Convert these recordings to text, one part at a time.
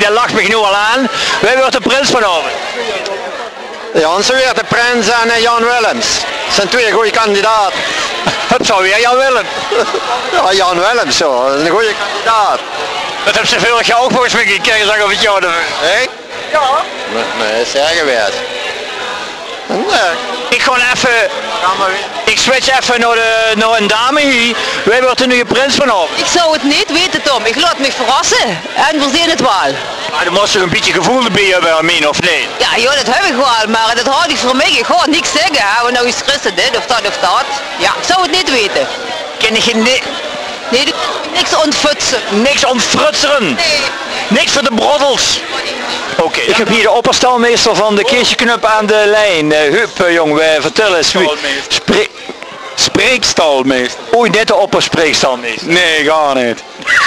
die lacht me nu al aan. Wij worden de prins vanavond. Ja, onze weer de Prins en Jan Willems. Dat zijn twee goede kandidaten. Het zou weer Jan Willem. Ja, Jan Willems zo, dat is een goede kandidaat. Dat heb ze veel jaar ook volgens mij gekregen, zeg of het jou ervan. Hé? Ja. Nee, zeg geweest. Nee. Ik gewoon even, ik switch even naar een dame hier. Wij worden nu je prins vanavond. Ik zou het niet weten, Tom. Ik laat me verrassen. En we zien het wel. Maar dan moest je een beetje gevoel erbij hebben, Armin, of nee? Ja, dat heb ik wel, maar dat houdt niet voor mij. Ik ga niks zeggen. Hè. We nou eens rusten dit of dat of dat. Ja, ik zou het niet weten. Ken je Nee, niks ontfutsen. niks ontfrutseren? Nee. Niks voor de broddels? Oké. Ik heb hier de opperstalmeester van de Keesje Knup aan de lijn. Hup, jong, vertel eens. Spreekstalmeester. Oei, net de opperspreekstalmeester. Nee, gar niet.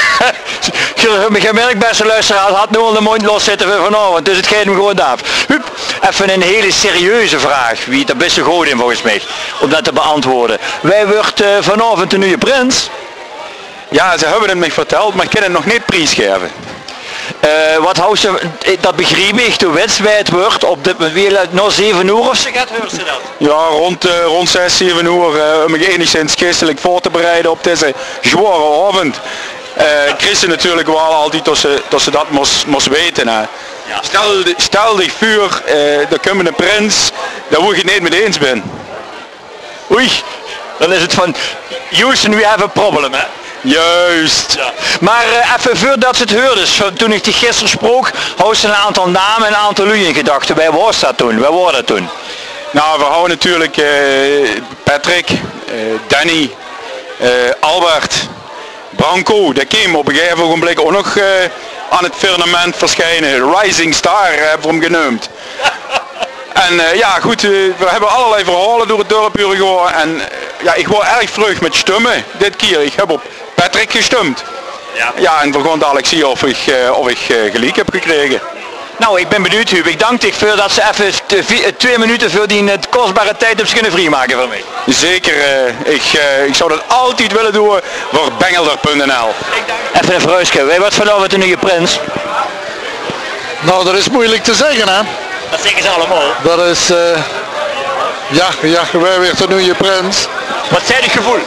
Je merkt, beste luisteraar, had nu al de mond los zitten voor vanavond, dus het gaat hem gewoon af. Hup, even een hele serieuze vraag, wie het er best goed in volgens mij, om dat te beantwoorden. Wij worden vanavond de nieuwe prins. Ja, ze hebben het me verteld, maar ik kan het nog niet prijsgeven. Wat houdt ze, dat begreep ik, de wedstrijd wordt op dit moment nog 7 uur of zo gaat, hoort ze dat? Ja, rond 6, 7 uur om me enigszins geestelijk voor te bereiden op deze zware avond. Christen natuurlijk wel altijd dat ze dat moest weten. Hè. Ja. Stel dich vuur, de komende prins, daar hoe ik het niet mee eens ben. Oei, dan is het van, Houston, we have a problem, hè? Juist. Ja. Maar even voordat ze het hoorden, toen ik die gisteren sprak, hadden ze een aantal namen en een aantal lui in gedachten. Wij was dat toen? Wij waren dat toen? Nou, we houden natuurlijk Patrick, Danny, Albert, Branco, dat kwam op een gegeven ogenblik ook nog aan het firmament verschijnen. Rising Star hebben we hem genoemd. En ja goed, we hebben allerlei verhalen door het dorp gehoord en ja, ik word erg vreugd met stemmen dit keer. Ik heb op Patrick gestemd. Ja, ja en we gaan dadelijk zien of ik gelijk heb gekregen. Nou, ik ben benieuwd, Huub. Ik dank je voor dat ze even 2 minuten voor die kostbare tijd hebben kunnen vrijmaken voor mij. Zeker, ik zou dat altijd willen doen voor Bengelder.nl. Even een vreugde. Wij wat vanavond de nieuwe prins? Nou, dat is moeilijk te zeggen, hè. Dat zeggen ze allemaal. Dat is, ja, wij weer de nieuwe prins. Wat zijn het gevoel?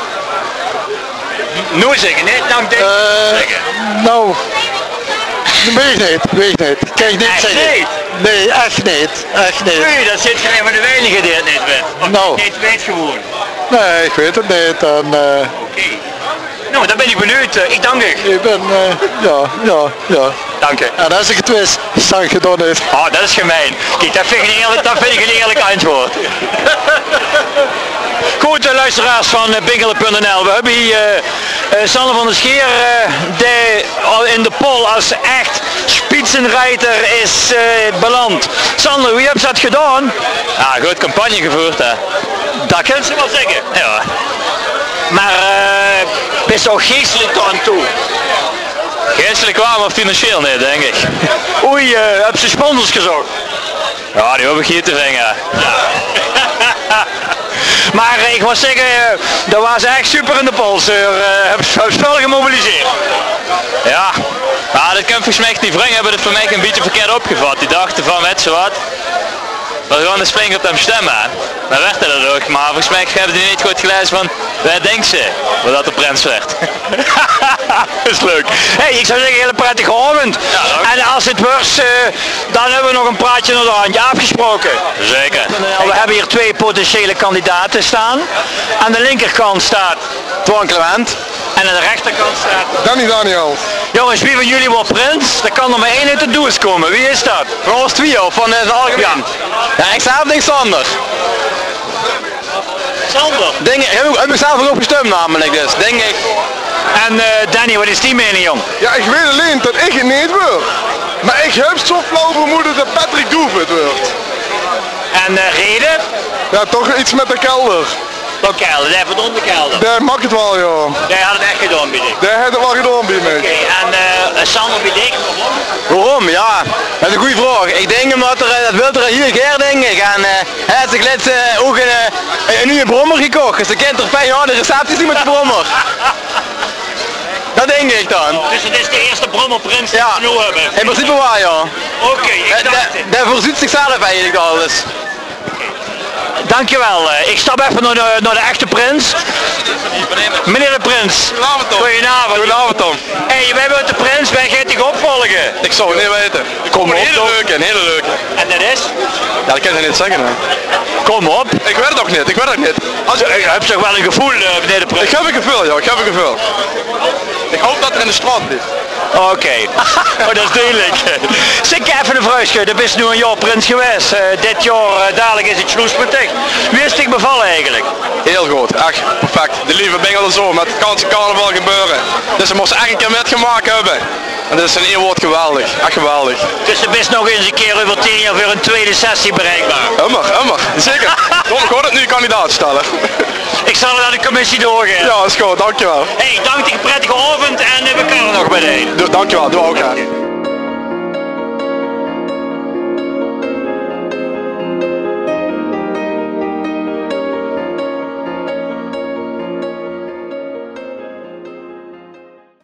Nooit zeggen, nee? Dank dit zeggen. Nou, weet niet. Kan je niet echt zeggen. Niet? Nee, echt niet. Nee, dat zit geen van de weinigen die het niet weet. Of nou. niet weet gewoon. Nee, ik weet het niet. Oké. Nou, dan ben ik benieuwd. Ik dank u. Ik ben, ja. Dank u. En als ik het wist, zag je dan niet. Oh, dat is gemeen. Kijk, dat vind ik een eerlijk antwoord. Goed, luisteraars van Bingelen.nl. We hebben hier Sander van der Scheer, die al in de pol als echt spitsenreiter is beland. Sander, wie hebt dat gedaan? Ja, goed campagne gevoerd, hè. Dat kan ze wel zeggen. Ja. Maar best wel geestelijk tot aan toe. Geestelijk wel, maar financieel niet, denk ik. Oei, heb ze sponsors gezocht? Ja, die hoef ik hier te vingen. Ja. Maar ik wil zeggen, dat was echt super in de pols. Heb spel gemobiliseerd. Ja, dat kan volgens mij die vrienden hebben het voor mij een beetje verkeerd opgevat. Die dachten van, weet je wat, we gaan de springen op hem stemmen. Dan werd hij dat ook, maar volgens mij hebben die niet goed gelezen van, wij denken ze, wat dat de prins werd. Dat is leuk. Hey, ik zou zeggen, hele prettige avond. Ja, en als het wordt, dan hebben we nog een praatje naar de handje afgesproken. Zeker. We hebben hier 2 potentiële kandidaten staan. Aan de linkerkant staat Toan Clement. En aan de rechterkant staat Danny Daniel. Jongens, wie van jullie wordt prins? Er kan er maar 1 uit de doos komen. Wie is dat? Voor ons 2 of van het algemeen? Ja, ik zelf denk Sander. Sander? Heb ik zelf ook gestemd namelijk dus, denk ik. En Danny, wat is die mening, jong? Ja, ik weet alleen dat ik het niet wil. Maar ik heb zo flauw vermoeden dat Patrick Doevert wordt. En reden? Ja, toch iets met de kelder. Dat kelder, die heeft het onder kelder. Daar mag het wel, ja. Jij had het echt gedaan, bied ik. Daar heeft het wel gedaan, bij mij. Oké, en Sander, bied ik, Waarom? Ja, dat is een goede vraag. Ik denk omdat dat wil er hier keer denk ik. En hij heeft zich net ook een nieuwe brommer gekocht. Dus de kind er 5 jaar de recepties niet met de brommer. Dat denk ik dan. Dus het is de eerste brommerprins die Ja, we nu hebben. in principe waar ja. Oké, ik dacht het. Dat voorziet zichzelf eigenlijk al dus. Dankjewel. Ik stap even naar de echte prins. Meneer de prins. Goedenavond Tom. Goedenavond. Goedenavond Tom. Hey, wij willen de prins, wij gaan dich opvolgen. Ik zou het niet weten. Kom Een op, hele Tom. leuke, een hele leuke. En dat is? Ja, dat kan je niet zeggen hè. Kom op. Ik weet het ook niet, ik weet het niet. Ik heb toch wel een gevoel, meneer de prins. Ik heb een gevoel, ja, ik heb een gevoel. Ik hoop dat er in de straat blijft. Oké, oh, dat is duidelijk. Zeg even een vraagje, dat is nu een jaar prins geweest. Dit jaar dadelijk is het sloesmetig. Wie is het bevallen eigenlijk? Heel goed, echt perfect. De lieve bengel zo, met het kansen carnaval gebeuren. Dus ze moesten echt een keer metgemaakt hebben. En dat is in één woord geweldig, echt geweldig. Dus de is nog eens een keer over 10 jaar voor een tweede sessie bereikbaar. Hummer, zeker. Kom, ik hoor het nu kandidaat stellen. Ik zal het aan de commissie doorgeven. Ja, is goed, dankjewel. Hey, dank je, prettige avond en we kunnen nog bij de. Dankjewel, doe ook graag.